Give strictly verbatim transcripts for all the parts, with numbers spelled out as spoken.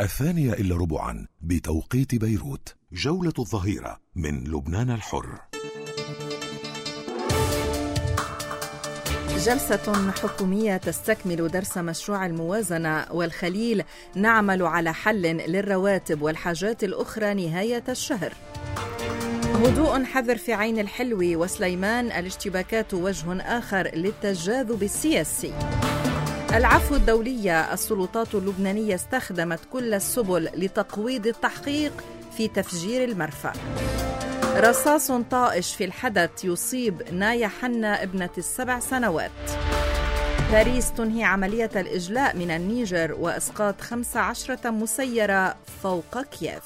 الثانية إلا ربعا بتوقيت بيروت. جولة الظهيرة من لبنان الحر. جلسة حكومية تستكمل درس مشروع الموازنة والخليل، نعمل على حل للرواتب والحاجات الأخرى نهاية الشهر. هدوء حذر في عين الحلوي وسليمان، الاشتباكات وجه آخر للتجاذب السياسي. العفو الدولية، السلطات اللبنانية استخدمت كل السبل لتقويض التحقيق في تفجير المرفأ. رصاص طائش في الحدث يصيب نايا حنا ابنة السبع سنوات. باريس تنهي عملية الإجلاء من النيجر وإسقاط خمس عشرة مسيرة فوق كييف.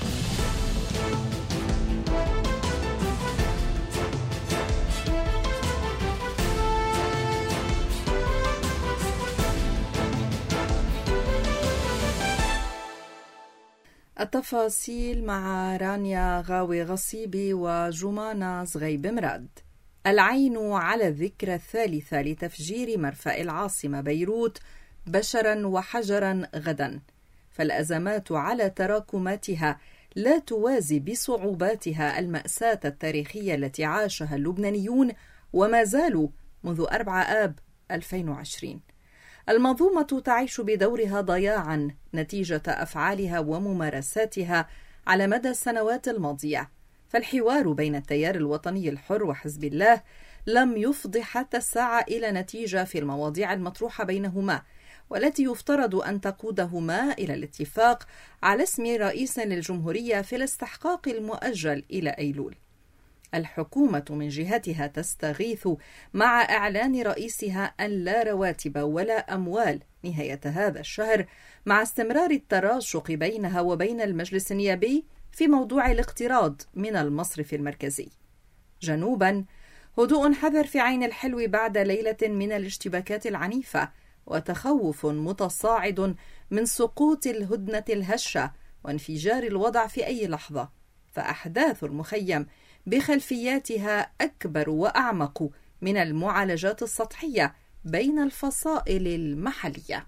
التفاصيل مع رانيا غاوي غصيبي وجمانة زغيب مراد. العين على الذكرى الثالثة لتفجير مرفأ العاصمة بيروت بشرا وحجرا غدا، فالأزمات على تراكماتها لا توازي بصعوباتها المأساة التاريخية التي عاشها اللبنانيون وما زالوا منذ أربعة آب ألفين وعشرين. المنظومة تعيش بدورها ضياعا نتيجة أفعالها وممارساتها على مدى السنوات الماضية، فالحوار بين التيار الوطني الحر وحزب الله لم يفض حتى الساعة إلى نتيجة في المواضيع المطروحة بينهما، والتي يفترض أن تقودهما إلى الاتفاق على اسم رئيس للجمهورية في الاستحقاق المؤجل إلى أيلول. الحكومة من جهتها تستغيث مع إعلان رئيسها أن لا رواتب ولا أموال نهاية هذا الشهر، مع استمرار التراشق بينها وبين المجلس النيابي في موضوع الاقتراض من المصرف المركزي. جنوبا، هدوء حذر في عين الحلو بعد ليلة من الاشتباكات العنيفة، وتخوف متصاعد من سقوط الهدنة الهشة وانفجار الوضع في أي لحظة، فأحداث المخيم بخلفياتها أكبر وأعمق من المعالجات السطحية بين الفصائل المحلية.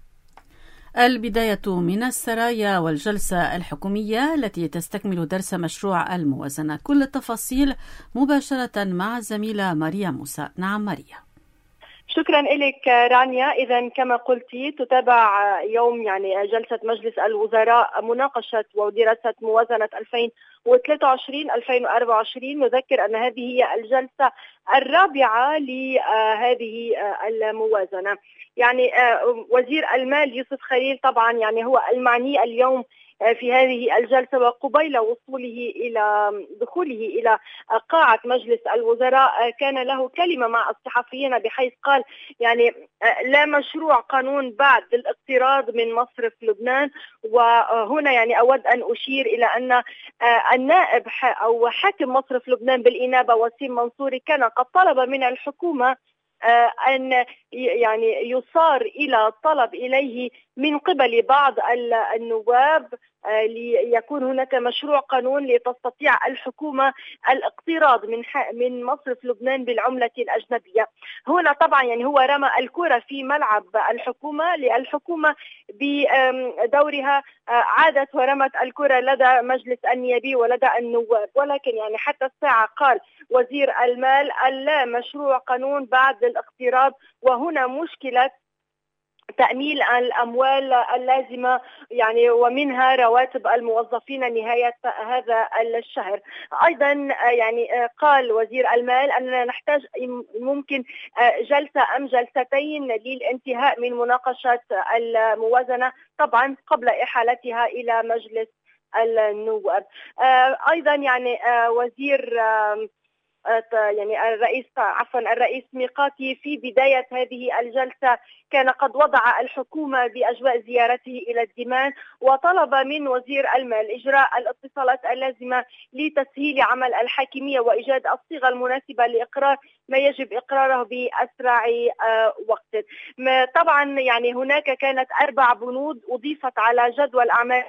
البداية من السرايا والجلسة الحكومية التي تستكمل درس مشروع الموازنة. كل التفاصيل مباشرة مع الزميلة ماريا موسى. نعم ماريا. شكرا لك رانيا. إذا كما قلتي تتابع يوم يعني جلسة مجلس الوزراء مناقشة ودراسة موازنة ألفين وثلاثة وعشرين ألفين وأربعة وعشرين. نذكر أن هذه هي الجلسة الرابعة لهذه الموازنة. يعني وزير المال يوسف خليل طبعا يعني هو المعني اليوم في هذه الجلسة، وقبيل وصوله إلى دخوله إلى قاعة مجلس الوزراء كان له كلمة مع الصحفيين بحيث قال يعني لا مشروع قانون بعد الاقتراض من مصرف لبنان. وهنا يعني أود أن أشير إلى أن النائب أو حاكم مصرف لبنان بالإنابة وسيم منصوري كان قد طلب من الحكومة أن يعني يصار إلى طلب إليه من قبل بعض النواب ليكون هناك مشروع قانون لتستطيع الحكومة الاقتراض من من مصرف لبنان بالعملة الأجنبية. هنا طبعا يعني هو رمى الكرة في ملعب الحكومة، للحكومة بدورها عادت ورمت الكرة لدى مجلس النيابي ولدى النواب، ولكن يعني حتى الساعة قال وزير المال ألا مشروع قانون بعد الاقتراض، وهنا مشكلة تأمين الأموال اللازمة يعني ومنها رواتب الموظفين نهاية هذا الشهر. أيضا يعني قال وزير المال أننا نحتاج ممكن جلسة أم جلستين للانتهاء من مناقشة الموازنة طبعا قبل إحالتها إلى مجلس النواب. أيضا يعني وزير يعني الرئيس عفوا الرئيس ميقاتي في بداية هذه الجلسة كان قد وضع الحكومة بأجواء زيارته إلى الدمام، وطلب من وزير المال إجراء الاتصالات اللازمة لتسهيل عمل الحاكمية وإيجاد الصيغة المناسبة لإقرار ما يجب إقراره بأسرع وقت. طبعا يعني هناك كانت أربع بنود أضيفت على جدول أعمال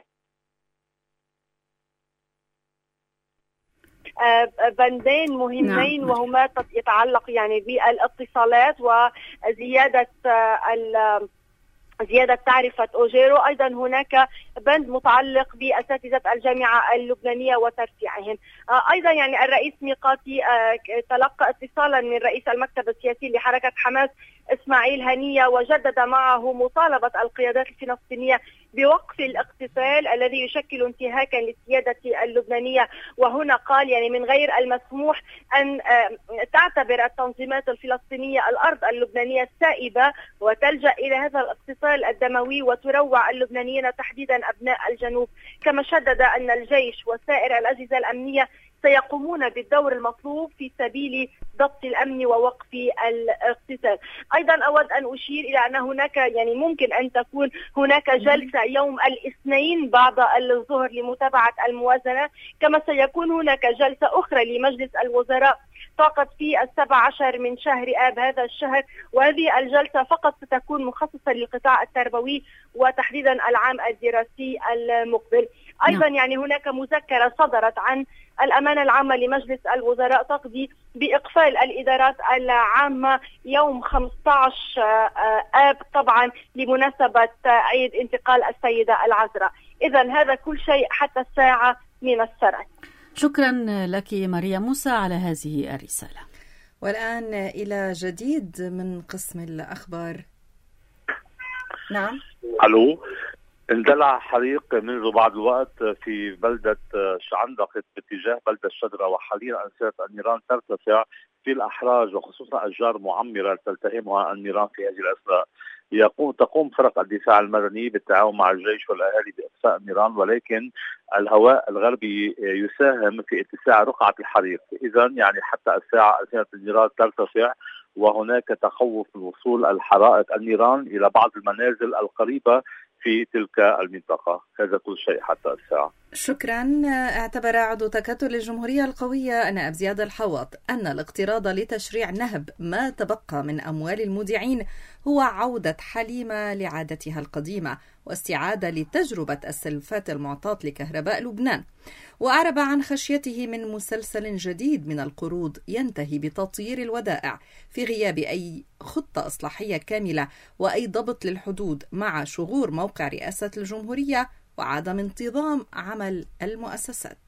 بندين مهمين. نعم. وهما يتعلق يعني بالاتصالات وزيادة زيادة تعرفة أوجيرو. أيضا هناك بند متعلق بأساتذة الجامعة اللبنانية وترفيعهم. أيضا يعني الرئيس ميقاتي تلقى اتصالا من رئيس المكتب السياسي لحركة حماس إسماعيل هنية، وجدد معه مطالبة القيادات الفلسطينية بوقف الاقتتال الذي يشكل انتهاكا للسيادة اللبنانية. وهنا قال يعني من غير المسموح أن تعتبر التنظيمات الفلسطينية الأرض اللبنانية السائبة وتلجأ إلى هذا الاقتتال الدموي وتروع اللبنانيين تحديدا أبناء الجنوب. كما شدد أن الجيش وسائر الأجهزة الأمنية سيقومون بالدور المطلوب في سبيل ضبط الأمن ووقف الاقتتال. أيضا أود أن أشير إلى أن هناك يعني ممكن أن تكون هناك جلسة يوم الاثنين بعد الظهر لمتابعة الموازنة، كما سيكون هناك جلسة أخرى لمجلس الوزراء تعقد في السابع عشر من شهر آب هذا الشهر، وهذه الجلسة فقط ستكون مخصصة للقطاع التربوي وتحديدا العام الدراسي المقبل. أيضا يعني هناك مذكرة صدرت عن الأمانة العامة لمجلس الوزراء تقضي بإقفال الإدارات العامة يوم خمسة عشر آب طبعا لمناسبة عيد انتقال السيدة العذراء. إذن هذا كل شيء حتى الساعة من السرعة. شكرا لك ماريا موسى على هذه الرسالة. والآن إلى جديد من قسم الأخبار. نعم. ألو. اندلع حريق منذ بعض الوقت في بلدة شعندقة باتجاه بلدة الشدرة، وحاليا أنسرة النيران ترتفع في الأحراج وخصوصا أشجار معمرة تلتهمها النيران في هذه الأثناء. يقوم تقوم فرق الدفاع المدني بالتعاون مع الجيش والأهالي بإطفاء النيران، ولكن الهواء الغربي يساهم في اتساع رقعة الحريق. إذن يعني حتى الساعة ألسنة النيران ترتفع، وهناك تخوف من وصول الحرائق النيران إلى بعض المنازل القريبة في تلك المنطقة. هذا كل شيء حتى الساعة. شكرا. اعتبر عضو تكتل الجمهورية القوية نائب زياد الحوط أن الاقتراض لتشريع نهب ما تبقى من أموال المودعين هو عودة حليمة لعادتها القديمة واستعادة لتجربة السلفات المعطاة لكهرباء لبنان، وأعرب عن خشيته من مسلسل جديد من القروض ينتهي بتطيير الودائع في غياب أي خطة إصلاحية كاملة وأي ضبط للحدود، مع شغور موقع رئاسة الجمهورية وعدم انتظام عمل المؤسسات.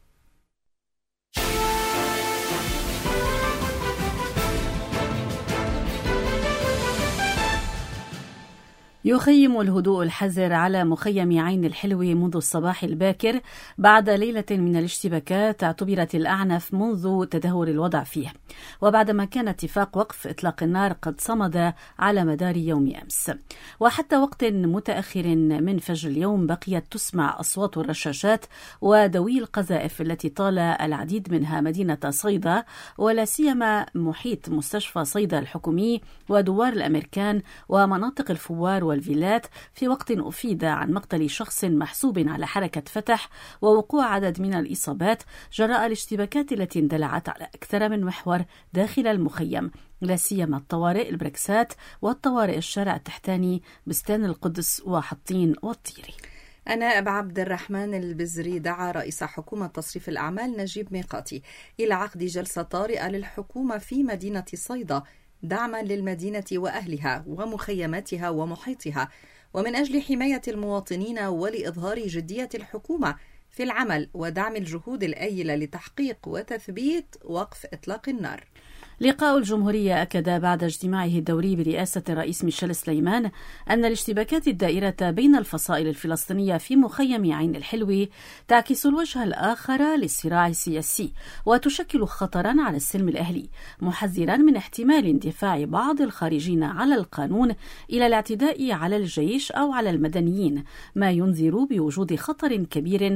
يخيم الهدوء الحذر على مخيم عين الحلو منذ الصباح الباكر بعد ليلة من الاشتباكات اعتبرت الأعنف منذ تدهور الوضع فيه، وبعدما كان اتفاق وقف إطلاق النار قد صمد على مدار يوم أمس. وحتى وقت متأخر من فجر اليوم بقيت تسمع أصوات الرشاشات ودوي القذائف التي طال العديد منها مدينة صيدا، ولا سيما محيط مستشفى صيدا الحكومي ودوار الأمريكان ومناطق الفوار والفيلات، في وقت أفيد عن مقتل شخص محسوب على حركة فتح ووقوع عدد من الإصابات جراء الاشتباكات التي اندلعت على أكثر من محور داخل المخيم، لا سيما الطوارئ البركسات والطوارئ الشارع التحتاني بستان القدس وحطين والطيري. النائب عبد الرحمن البزري دعا رئيس حكومة تصريف الأعمال نجيب ميقاتي إلى عقد جلسة طارئة للحكومة في مدينة صيدا دعما للمدينة وأهلها ومخيماتها ومحيطها، ومن أجل حماية المواطنين ولإظهار جدية الحكومة في العمل ودعم الجهود الآيلة لتحقيق وتثبيت وقف إطلاق النار. لقاء الجمهورية أكد بعد اجتماعه الدوري برئاسة الرئيس ميشيل سليمان أن الاشتباكات الدائرة بين الفصائل الفلسطينية في مخيم عين الحلو تعكس الوجه الآخر للصراع السياسي وتشكل خطرا على السلم الأهلي، محذرا من احتمال اندفاع بعض الخارجين على القانون إلى الاعتداء على الجيش أو على المدنيين، ما ينذر بوجود خطر كبير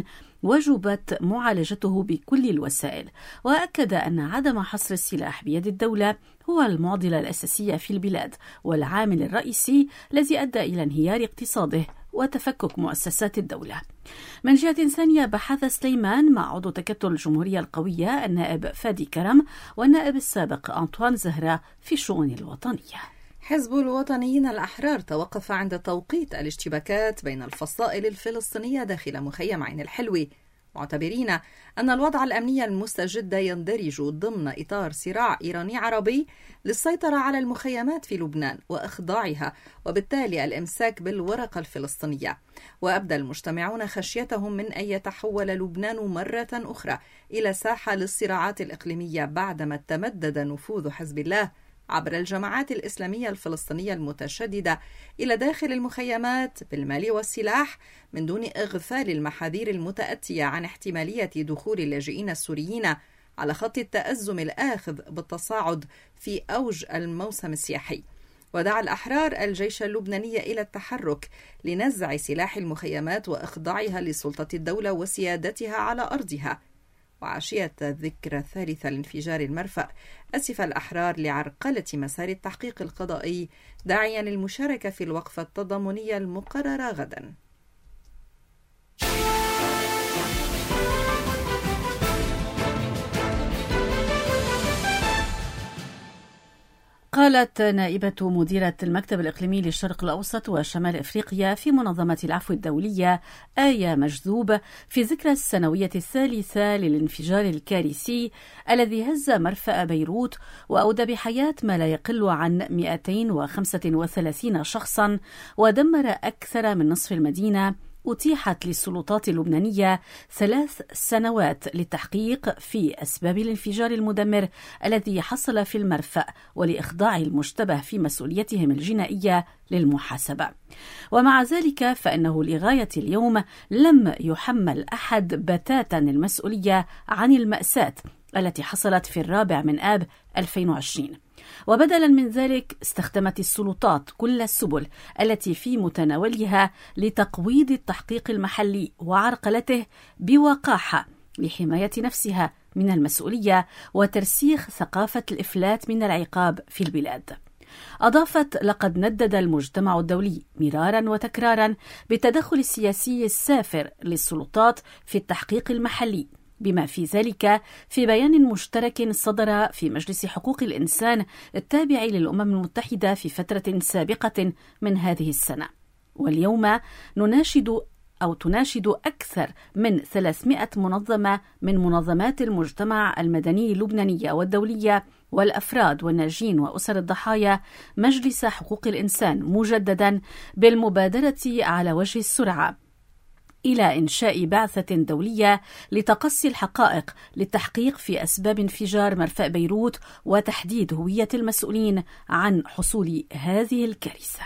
وجبت معالجته بكل الوسائل. وأكد أن عدم حصر السلاح بيد الدولة هو المعضلة الأساسية في البلاد والعامل الرئيسي الذي أدى إلى انهيار اقتصاده وتفكك مؤسسات الدولة. من جهة ثانية بحث سليمان مع عضو تكتل الجمهورية القوية النائب فادي كرم والنائب السابق أنطوان زهرة في الشؤون الوطنية. حزب الوطنيين الأحرار توقف عند توقيت الاشتباكات بين الفصائل الفلسطينية داخل مخيم عين الحلو، معتبرين أن الوضع الأمني المستجد يندرج ضمن إطار صراع إيراني عربي للسيطرة على المخيمات في لبنان وإخضاعها، وبالتالي الإمساك بالورقة الفلسطينية. وأبدى المجتمعون خشيتهم من أن يتحول لبنان مرة أخرى إلى ساحة للصراعات الإقليمية بعدما تمدد نفوذ حزب الله عبر الجماعات الإسلامية الفلسطينية المتشددة إلى داخل المخيمات بالمال والسلاح، من دون إغفال المحاذير المتأتية عن احتمالية دخول اللاجئين السوريين على خط التأزم الآخذ بالتصاعد في أوج الموسم السياحي. ودعا الأحرار الجيش اللبناني إلى التحرك لنزع سلاح المخيمات وإخضاعها لسلطة الدولة وسيادتها على أرضها. وعشية الذكرى الثالثة لانفجار المرفأ أسف الأحرار لعرقلة مسار التحقيق القضائي، داعيا للمشاركة في الوقفة التضامنية المقررة غدا. قالت نائبة مديرة المكتب الإقليمي للشرق الأوسط وشمال إفريقيا في منظمة العفو الدولية آية مجذوب في ذكرى السنوية الثالثة للانفجار الكارثي الذي هز مرفأ بيروت وأودى بحياة ما لا يقل عن مئتين وخمسة وثلاثين شخصا ودمر أكثر من نصف المدينة، أتيحت للسلطات اللبنانية ثلاث سنوات للتحقيق في أسباب الانفجار المدمر الذي حصل في المرفأ ولإخضاع المشتبه في مسؤوليتهم الجنائية للمحاسبة. ومع ذلك فإنه لغاية اليوم لم يحمل أحد بتاتا المسؤولية عن المأساة التي حصلت في الرابع من آب ألفين وعشرين. وبدلا من ذلك استخدمت السلطات كل السبل التي في متناولها لتقويض التحقيق المحلي وعرقلته بوقاحة لحماية نفسها من المسؤولية وترسيخ ثقافة الإفلات من العقاب في البلاد. أضافت: لقد ندد المجتمع الدولي مرارا وتكرارا بالتدخل السياسي السافر للسلطات في التحقيق المحلي، بما في ذلك في بيان مشترك صدر في مجلس حقوق الإنسان التابع للأمم المتحدة في فترة سابقة من هذه السنة. واليوم نناشد أو تناشد أكثر من ثلاثمائة منظمة من منظمات المجتمع المدني اللبنانية والدولية والأفراد والناجين وأسر الضحايا مجلس حقوق الإنسان مجددا بالمبادرة على وجه السرعة إلى إنشاء بعثة دولية لتقصي الحقائق للتحقيق في أسباب انفجار مرفأ بيروت وتحديد هوية المسؤولين عن حصول هذه الكارثة.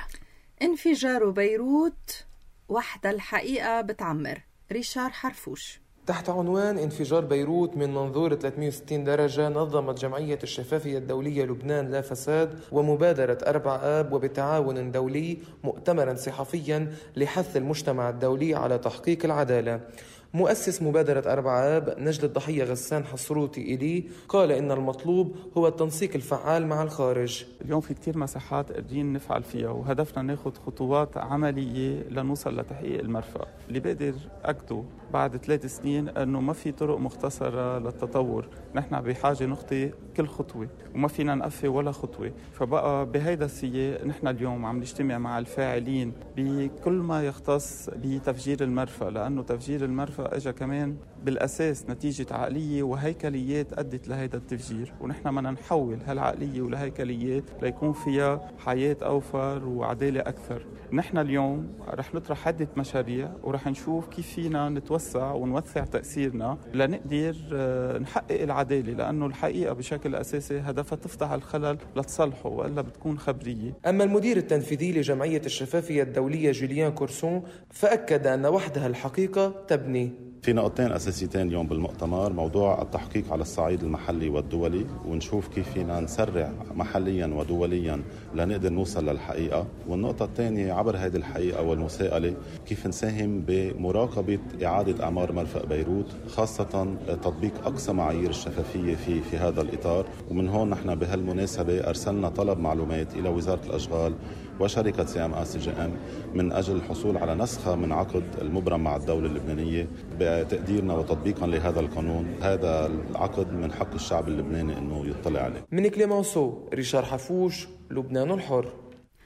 انفجار بيروت وحدة الحقيقة بتعمر. ريشار حرفوش. تحت عنوان انفجار بيروت من منظور ثلاثمائة وستين درجة، نظمت جمعية الشفافية الدولية لبنان لا فساد ومبادرة أربع آب وبتعاون دولي مؤتمرا صحفيا لحث المجتمع الدولي على تحقيق العدالة. مؤسس مبادرة أربع آب نجل الضحية غسان حصروتي إلي قال إن المطلوب هو التنسيق الفعال مع الخارج. اليوم في كتير مساحات قادرين نفعل فيها وهدفنا ناخد خطوات عملية لنوصل لتحقيق المرفأ. اللي بقدر أكده بعد ثلاث سنين أنه ما في طرق مختصرة للتطور، نحن بحاجة نخطي كل خطوة وما فينا نقفي ولا خطوة. فبقى بهيدا السياق نحن اليوم عم نجتمع مع الفاعلين بكل ما يختص بتفجير المرفأ، لأنه تفجير المرفأ اجى كمان بالاساس نتيجه عقليه وهيكليات ادت لهذا التفجير، ونحن بدنا نحول هالعقليه والهيكليات ليكون فيها حياه اوفر وعداله اكثر. نحن اليوم رح نطرح عده مشاريع ورح نشوف كيف فينا نتوسع ونوسع تاثيرنا لنقدر نحقق العداله، لانه الحقيقه بشكل اساسي هدفها تفتح الخلل لتصلحه والا بتكون خبريه. اما المدير التنفيذي لجمعيه الشفافيه الدوليه جوليان كورسون فاكد ان وحدها الحقيقه تبني. في نقطتين أساسيتين اليوم بالمؤتمر: موضوع التحقيق على الصعيد المحلي والدولي، ونشوف كيف فينا نسرع محليا ودوليا لنقدر نوصل للحقيقة، والنقطة الثانية عبر هذه الحقيقة والمساءلة كيف نساهم بمراقبة إعادة أعمار مرفأ بيروت، خاصة تطبيق أقصى معايير الشفافية في في هذا الإطار. ومن هون نحن بهالمناسبة أرسلنا طلب معلومات إلى وزارة الأشغال وشركة سي ام اس جي ام من أجل الحصول على نسخة من عقد المبرم مع الدولة اللبنانية بتقديرنا وتطبيقا لهذا القانون. هذا العقد من حق الشعب اللبناني أنه يطلع عليه. من كليمانسو، ريشار حفوش، لبنان الحر.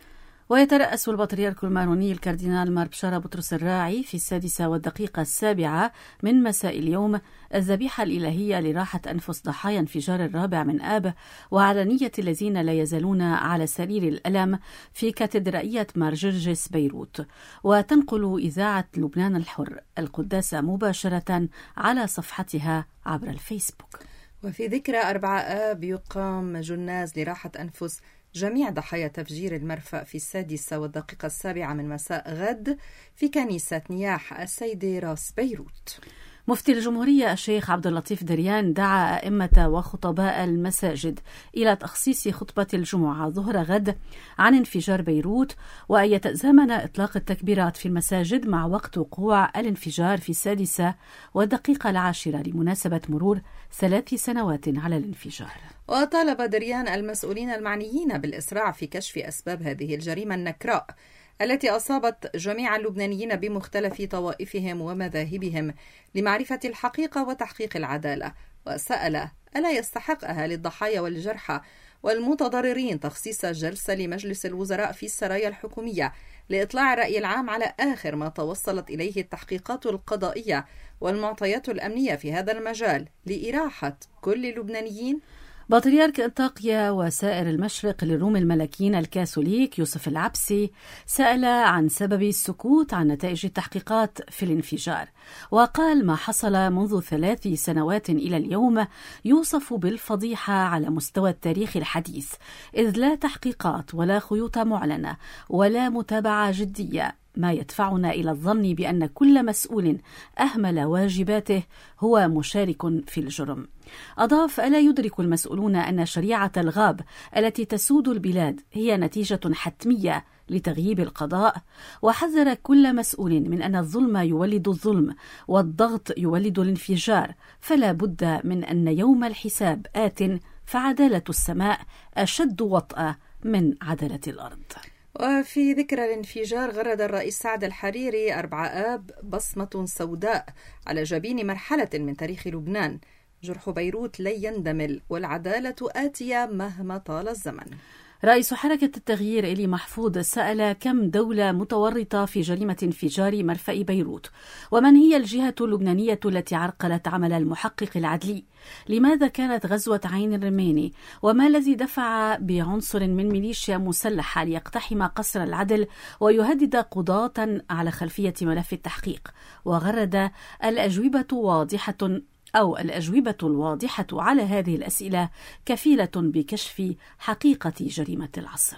ويترأس البطريرك الماروني الكاردينال مار بشارة بطرس الراعي في السادسة والدقيقة السابعة من مساء اليوم الذبيحة الإلهية لراحة أنفس ضحايا انفجار الرابع من آب وعلى نية الذين لا يزالون على سرير الألم في كاتدرائية مار جرجس بيروت. وتنقل إذاعة لبنان الحر القداسة مباشرة على صفحتها عبر الفيسبوك. وفي ذكرى أربعة آب يقام جناز لراحة أنفس جميع ضحايا تفجير المرفأ في السادسة والدقيقة السابعة من مساء غد في كنيسة نياح السيدة راس بيروت. مفتي الجمهورية الشيخ عبد اللطيف دريان دعا أئمة وخطباء المساجد إلى تخصيص خطبة الجمعة ظهر غد عن انفجار بيروت، وأن يتزامن إطلاق التكبيرات في المساجد مع وقت وقوع الانفجار في السادسة والدقيقة العاشرة لمناسبة مرور ثلاث سنوات على الانفجار. وطالب دريان المسؤولين المعنيين بالإسراع في كشف أسباب هذه الجريمة النكراء التي أصابت جميع اللبنانيين بمختلف طوائفهم ومذاهبهم لمعرفة الحقيقة وتحقيق العدالة، وسأل ألا يستحق أهالي الضحايا والجرحى والمتضررين تخصيص جلسة لمجلس الوزراء في السرايا الحكومية لإطلاع الرأي العام على آخر ما توصلت إليه التحقيقات القضائية والمعطيات الأمنية في هذا المجال لإراحة كل اللبنانيين. بطريرك انطاكيا وسائر المشرق للروم الملكيين الكاثوليك يوسف العبسي سأل عن سبب السكوت عن نتائج التحقيقات في الانفجار، وقال ما حصل منذ ثلاث سنوات إلى اليوم يوصف بالفضيحة على مستوى التاريخ الحديث، إذ لا تحقيقات ولا خيوط معلنة ولا متابعة جدية، ما يدفعنا إلى الظن بأن كل مسؤول أهمل واجباته هو مشارك في الجرم. أضاف: ألا يدرك المسؤولون أن شريعة الغاب التي تسود البلاد هي نتيجة حتمية لتغييب القضاء؟ وحذر كل مسؤول من أن الظلم يولد الظلم والضغط يولد الانفجار، فلا بد من أن يوم الحساب آت، فعدالة السماء أشد وطأة من عدالة الأرض. وفي ذكرى الانفجار غرد الرئيس سعد الحريري أربعة آب بصمة سوداء على جبين مرحلة من تاريخ لبنان. جرح بيروت لن يندمل والعدالة آتية مهما طال الزمن. رئيس حركة التغيير إلي محفوظ سأل كم دولة متورطة في جريمة انفجار مرفأ بيروت، ومن هي الجهة اللبنانية التي عرقلت عمل المحقق العدلي؟ لماذا كانت غزوة عين الرماني؟ وما الذي دفع بعنصر من ميليشيا مسلحة ليقتحم قصر العدل ويهدد قضاة على خلفية ملف التحقيق؟ وغرد الأجوبة واضحة أو الأجوبة الواضحة على هذه الأسئلة كفيلة بكشف حقيقة جريمة العصر.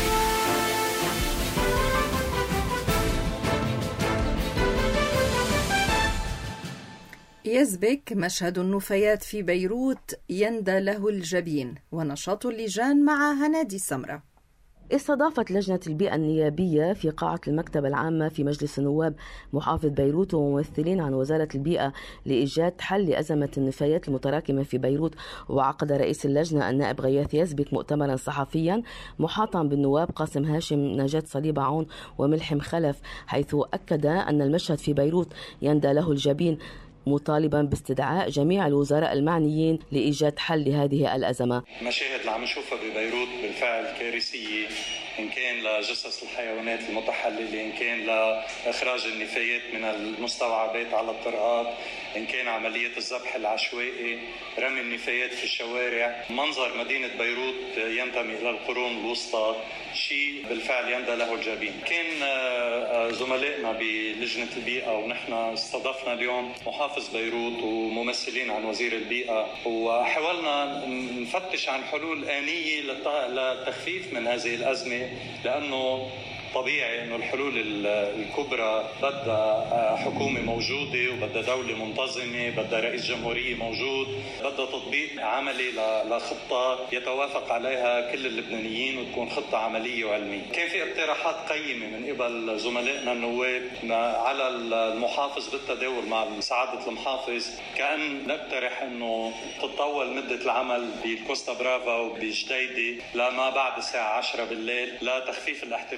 يزبك مشهد النفايات في بيروت يندى له الجبين، ونشاط اللجان مع هنادي سمرة. استضافت لجنة البيئة النيابية في قاعة المكتبة العامة في مجلس النواب محافظ بيروت وممثلين عن وزارة البيئة لإيجاد حل لأزمة النفايات المتراكمة في بيروت. وعقد رئيس اللجنة النائب غياث يزبك مؤتمرا صحفيا محاطا بالنواب قاسم هاشم، نجاة صليب عون وملحم خلف، حيث أكد أن المشهد في بيروت يندى له الجبين، مطالبا باستدعاء جميع الوزراء المعنيين لإيجاد حل لهذه الأزمة. المشاهد اللي عم نشوفها ببيروت بالفعل كارثية، إن كان لجثث الحيوانات المتحللة، إن كان لإخراج النفايات من المستوعبات على الطرقات، إن كان عملية الذبح العشوائي، رمي النفايات في الشوارع. منظر مدينة بيروت ينتمي إلى القرون الوسطى، شيء بالفعل يندى له الجبين. كان زملائنا بلجنة البيئة ونحن استضفنا اليوم محافظ بيروت وممثلين عن وزير البيئة، وحاولنا نفتش عن حلول آنية للتخفيف من هذه الأزمة، لأنه طبيعي أنه الحلول الكبرى بدها حكومة موجودة وبدها دولة منتظمة، بدها رئيس جمهورية موجود، بدها تطبيق عملي لخطة يتوافق عليها كل اللبنانيين وتكون خطة عملية وعلمية. كان في اقتراحات قيمة من قبل زملائنا النواب على المحافظ بالتداول مع سعادة المحافظ، كأن نقترح أنه تتطول مدة العمل بالكوستا برافا وبجديدة لما بعد الساعة عشرة بالليل لتخفيف الاحتقان اليوم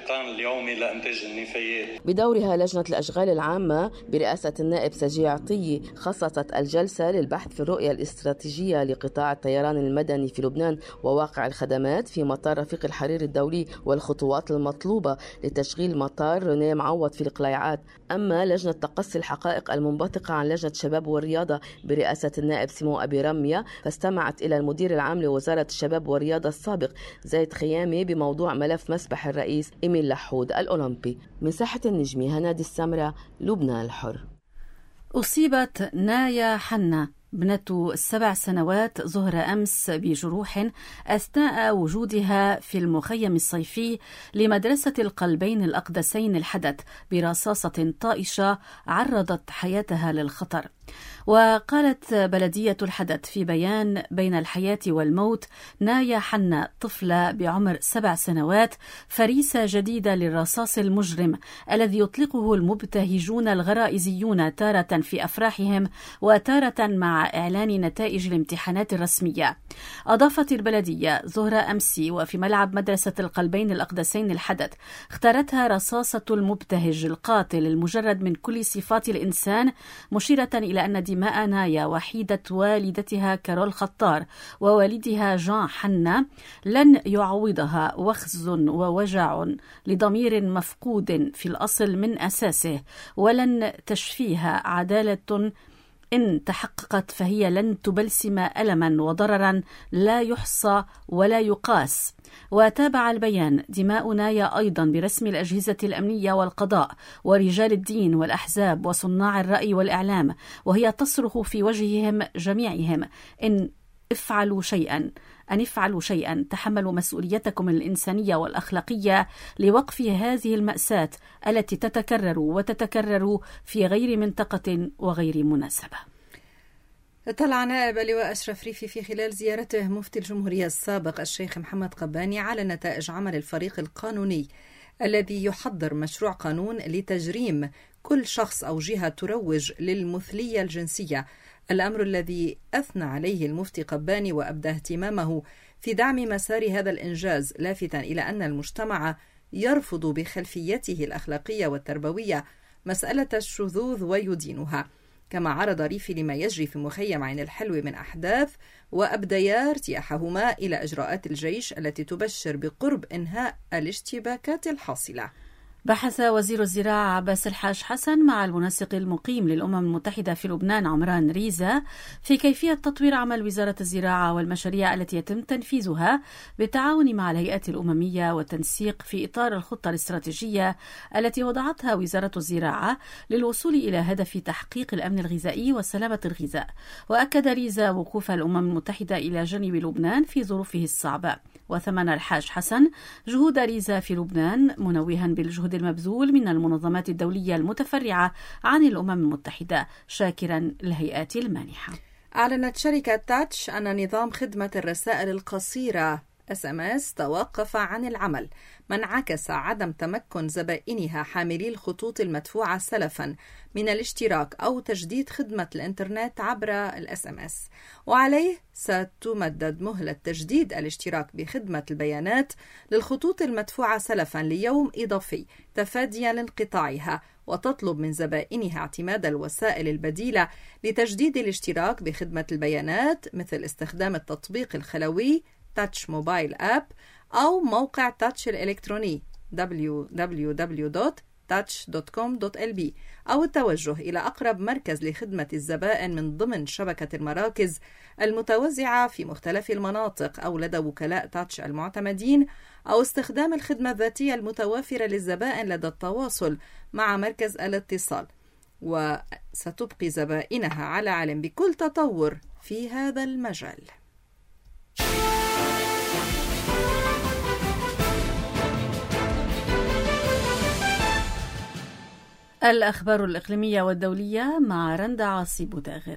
يومي لإنتاج النفايات. بدورها لجنة الأشغال العامة برئاسة النائب سجيع عطية خصصت الجلسة للبحث في الرؤية الاستراتيجية لقطاع الطيران المدني في لبنان وواقع الخدمات في مطار رفيق الحريري الدولي والخطوات المطلوبة لتشغيل مطار رونيه معوض في القليعات. أما لجنة تقصي الحقائق المنبثقة عن لجنة الشباب والرياضة برئاسة النائب سيمون أبي رمية فاستمعت إلى المدير العام لوزارة الشباب والرياضة السابق زايد خيامي بموضوع ملف مسبح الرئيس إيميل لحود الأولمبي. من ساحة النجمي هنادي السمرة، لبنان الحر. أصيبت نايا حنا ابنة السبع سنوات ظهر أمس بجروح أثناء وجودها في المخيم الصيفي لمدرسة القلبين الأقدسين الحدث برصاصة طائشة عرضت حياتها للخطر. وقالت بلدية الحدث في بيان: بين الحياة والموت، نايا حنا طفلة بعمر سبع سنوات فريسة جديدة للرصاص المجرم الذي يطلقه المبتهجون الغرائزيون تارة في أفراحهم وتارة مع إعلان نتائج الامتحانات الرسمية. أضافت البلدية: ظهر أمس وفي ملعب مدرسة القلبين الأقدسين الحدث اختارتها رصاصة المبتهج القاتل المجرد من كل صفات الإنسان، مشيرة إلى أن دماء نايا وحيدة والدتها كارول خطار ووالدها جان حنا لن يعوضها وخز ووجع لضمير مفقود في الأصل من أساسه، ولن تشفيها عدالة إن تحققت، فهي لن تبلسم ألما وضررا لا يحصى ولا يقاس. وتابع البيان: دماء نايا أيضا برسم الأجهزة الأمنية والقضاء ورجال الدين والأحزاب وصناع الرأي والإعلام، وهي تصرخ في وجههم جميعهم: إن افعلوا شيئا أن افعلوا شيئا تحملوا مسؤوليتكم الإنسانية والأخلاقية لوقف هذه المأساة التي تتكرر وتتكرر في غير منطقة وغير مناسبة. اطلع نائب اللواء أشرف ريفي في خلال زيارته مفتي الجمهورية السابق الشيخ محمد قباني على نتائج عمل الفريق القانوني الذي يحضر مشروع قانون لتجريم كل شخص أو جهة تروج للمثلية الجنسية، الأمر الذي أثنى عليه المفتي قباني وأبدى اهتمامه في دعم مسار هذا الإنجاز، لافتا إلى أن المجتمع يرفض بخلفيته الأخلاقية والتربوية مسألة الشذوذ ويدينها. كما عرض ريفي لما يجري في مخيم عين الحلو من أحداث وأبديا ارتياحهما إلى إجراءات الجيش التي تبشر بقرب إنهاء الاشتباكات الحاصلة. بحث وزير الزراعة عباس الحاج حسن مع المنسق المقيم للأمم المتحدة في لبنان عمران ريزا في كيفية تطوير عمل وزارة الزراعة والمشاريع التي يتم تنفيذها بالتعاون مع الهيئات الأممية والتنسيق في إطار الخطة الاستراتيجية التي وضعتها وزارة الزراعة للوصول إلى هدف تحقيق الأمن الغذائي وسلامة الغذاء. وأكد ريزا وقوف الأمم المتحدة إلى جانب لبنان في ظروفه الصعبة. وثمن الحاج حسن جهود ريزا في لبنان، منوها بالجهد المبذول من المنظمات الدولية المتفرعة عن الأمم المتحدة، شاكرا الهيئات المانحة. أعلنت شركة تاتش أن نظام خدمة الرسائل القصيرة إس إم إس توقف عن العمل، ما انعكس عدم تمكن زبائنها حاملي الخطوط المدفوعة سلفا من الاشتراك أو تجديد خدمة الإنترنت عبر الإس إم إس، وعليه ستمدد مهلة تجديد الاشتراك بخدمة البيانات للخطوط المدفوعة سلفا ليوم إضافي تفاديا لانقطاعها، وتطلب من زبائنها اعتماد الوسائل البديلة لتجديد الاشتراك بخدمة البيانات مثل استخدام التطبيق الخلوي تاتش موبايل آب أو موقع تاتش الإلكتروني دبليو دبليو دبليو دوت تاتش دوت كوم دوت إل بي أو التوجه إلى أقرب مركز لخدمة الزبائن من ضمن شبكة المراكز المتوزعة في مختلف المناطق أو لدى وكلاء تاتش المعتمدين، أو استخدام الخدمة الذاتية المتوافرة للزبائن لدى التواصل مع مركز الاتصال. وستبقي زبائنها على علم بكل تطور في هذا المجال. الأخبار الإقليمية والدولية مع رندا عاصي بوداغر.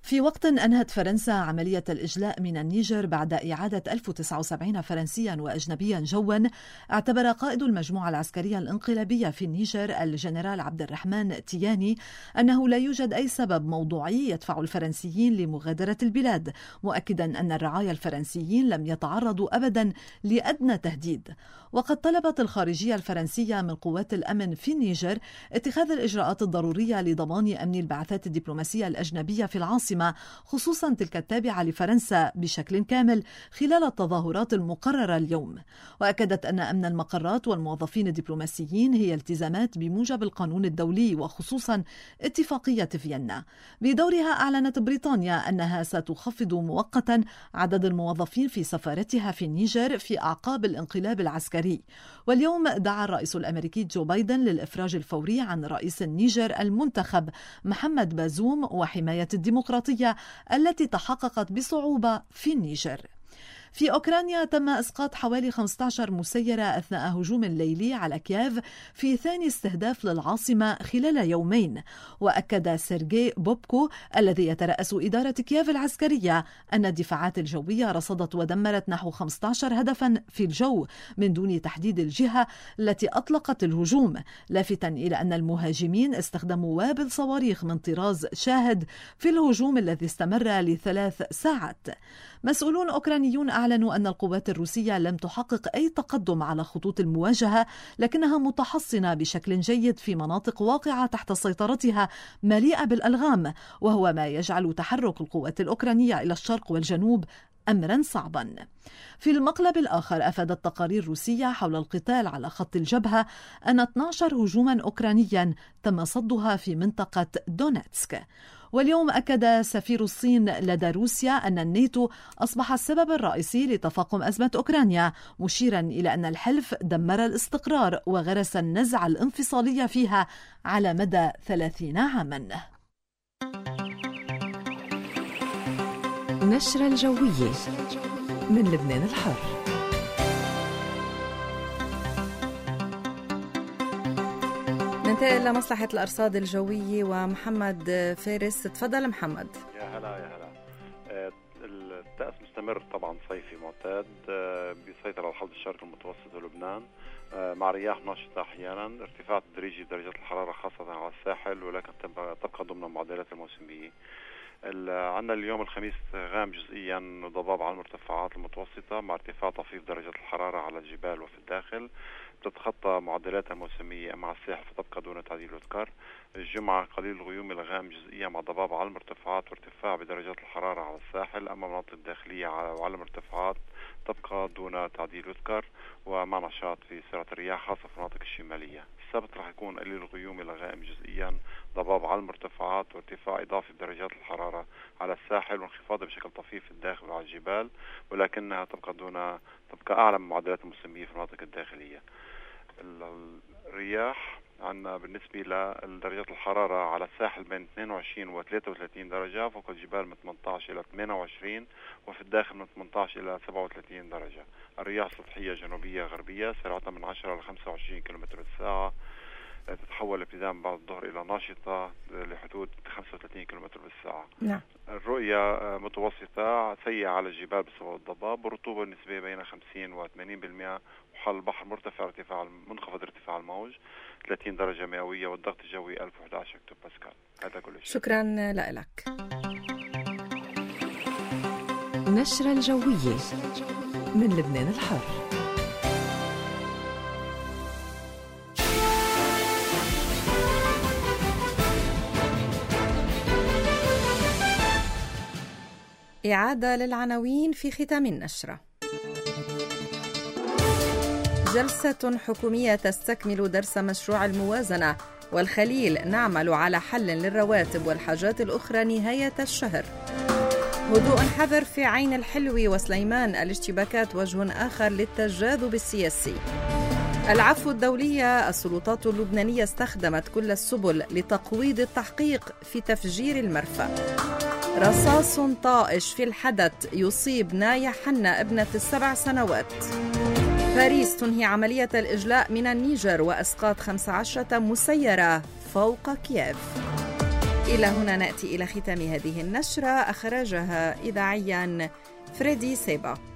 في وقت أنهت فرنسا عملية الإجلاء من النيجر بعد إعادة ألف وتسعة وسبعين فرنسيا وأجنبيا جوا، اعتبر قائد المجموعة العسكرية الانقلابية في النيجر الجنرال عبد الرحمن تياني أنه لا يوجد أي سبب موضوعي يدفع الفرنسيين لمغادرة البلاد، مؤكدا أن الرعايا الفرنسيين لم يتعرضوا أبدا لأدنى تهديد. وقد طلبت الخارجية الفرنسية من قوات الأمن في النيجر اتخاذ الإجراءات الضرورية لضمان أمن البعثات الدبلوماسية الأجنبية في العاصمة، خصوصا تلك التابعة لفرنسا، بشكل كامل خلال التظاهرات المقررة اليوم. وأكدت أن أمن المقرات والموظفين الدبلوماسيين هي التزامات بموجب القانون الدولي، وخصوصا اتفاقية فيينا. بدورها أعلنت بريطانيا أنها ستخفض مؤقتا عدد الموظفين في سفارتها في النيجر في أعقاب الانقلاب العسكري. واليوم دعا الرئيس الأمريكي جو بايدن للإفراج الفوري عن رئيس النيجر المنتخب محمد بازوم وحماية الديمقراطية التي تحققت بصعوبة في النيجر. في أوكرانيا تم إسقاط حوالي خمسة عشر مسيرة أثناء هجوم ليلي على كييف في ثاني استهداف للعاصمة خلال يومين. وأكد سيرجي بوبكو الذي يترأس إدارة كييف العسكرية أن الدفاعات الجوية رصدت ودمرت نحو خمسة عشر هدفا في الجو من دون تحديد الجهة التي أطلقت الهجوم، لافتا إلى أن المهاجمين استخدموا وابل صواريخ من طراز شاهد في الهجوم الذي استمر لثلاث ساعات. مسؤولون أوكرانيون أعلنوا أن القوات الروسية لم تحقق أي تقدم على خطوط المواجهة، لكنها متحصنة بشكل جيد في مناطق واقعة تحت سيطرتها مليئة بالألغام، وهو ما يجعل تحرك القوات الأوكرانية إلى الشرق والجنوب أمرا صعبا. في المقلب الآخر، أفادت تقارير روسية حول القتال على خط الجبهة أن اثني عشر هجوما أوكرانيا تم صدها في منطقة دونيتسك. واليوم أكد سفير الصين لدى روسيا أن الناتو أصبح السبب الرئيسي لتفاقم أزمة أوكرانيا، مشيرا إلى أن الحلف دمر الاستقرار وغرس النزعة الانفصالية فيها على مدى ثلاثين عاما. نشرة الجوية من لبنان الحر. ننتقل لمصلحة الأرصاد الجوية ومحمد فارس. تفضل محمد. يا هلا يا هلا. الطقس مستمر طبعا صيفي معتاد بيسيطر على الحوض الشرقي المتوسط ولبنان مع رياح نشطة أحيانا، ارتفاع تدريجي بدرجات الحرارة خاصة على الساحل، ولكن تبقى ضمن المعدلات الموسمية. عندنا اليوم الخميس غام جزئيا وضباب على المرتفعات المتوسطة مع ارتفاع طفيف درجة الحرارة على الجبال وفي الداخل، تتخطى معدلاتها الموسمية مع الساحل فتبقى دون تعديل وذكر. الجمعة قليل الغيوم إلى غام جزئيا مع ضباب على المرتفعات وارتفاع بدرجات الحرارة على الساحل، أما المناطق الداخلية وعلى المرتفعات تبقى دون تعديل وذكر ومع نشاط في سرعة الرياح خاصة في المناطق الشمالية. السبت راح يكون قليل الغيوم إلى غائم جزئيا، ضباب على المرتفعات وارتفاع إضافي بدرجات الحرارة على الساحل وانخفاض بشكل طفيف في الداخل وعلى الجبال، ولكنها تبقى دون تبقى أعلى من معدلات الموسمية في المناطق الداخلية. الرياح عندنا بالنسبة لدرجات الحرارة على الساحل بين اثنين وعشرين و ثلاثة وثلاثين درجة، فوق الجبال من ثمانية عشر إلى ثمانية وعشرين وفي الداخل من ثمانية عشر إلى سبعة وثلاثين درجة. الرياح سطحية جنوبية غربية سرعتها من عشرة إلى خمسة وعشرين كيلومتر بالساعة، تتحول ابتداء بعد الظهر إلى ناشطة لحدود خمسة وثلاثين كيلومتر بالساعة. نعم. الرؤية متوسطة سيئة على الجبال بسبب الضباب، والرطوبة النسبية بين خمسين و ثمانين بالمئة، وحال البحر مرتفع ارتفاع منخفض ارتفاع الموج ثلاثين درجة مئوية، والضغط الجوي ألف وإحدى عشر هكتوب باسكال. هذا كل شيء. شكرا لك. نشرة الجوية من لبنان الحر. إعادة للعناوين في ختام النشرة. جلسة حكومية تستكمل درس مشروع الموازنة، والخليل نعمل على حل للرواتب والحاجات الأخرى نهاية الشهر. هدوء حذر في عين الحلوي وسليمان، الاشتباكات وجه آخر للتجاذب السياسي. العفو الدولية، السلطات اللبنانية استخدمت كل السبل لتقويض التحقيق في تفجير المرفأ. رصاص طائش في الحدث يصيب نايا حنا ابنة السبع سنوات. باريس تنهي عملية الإجلاء من النيجر وإسقاط خمس عشرة مسيرة فوق كييف. إلى هنا نأتي إلى ختام هذه النشرة، أخرجها إذاعيا فريدي سيبا.